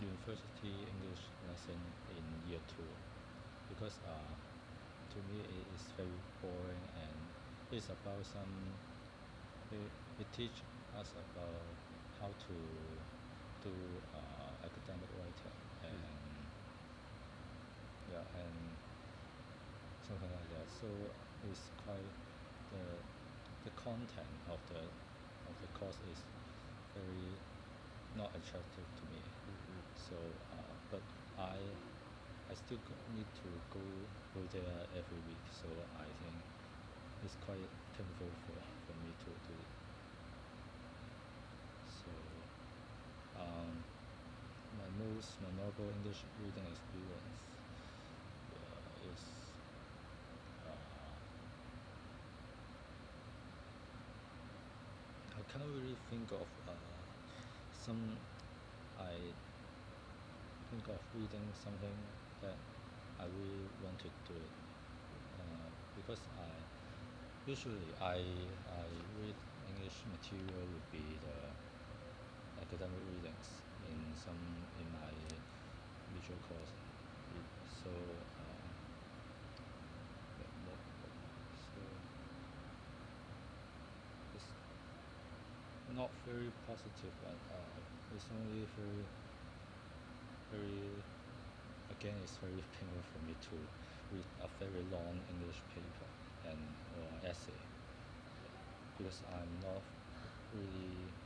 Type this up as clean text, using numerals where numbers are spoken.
university English lesson in year 2 because to me it is very boring and it's about it teach us about how to do academic writing and yeah and something like that. So it's quite the the content of the course is very not attractive to me. So but I still need to go there every week. So I think it's quite painful for me to do it. So my most memorable English reading experience is I can't really think of some. I think of reading something that I really want to do it because I read English material would be the academic readings in my visual course. So so it's not very positive, but it's only very again it's very painful for me to read a very long English paper and or essay because I'm not really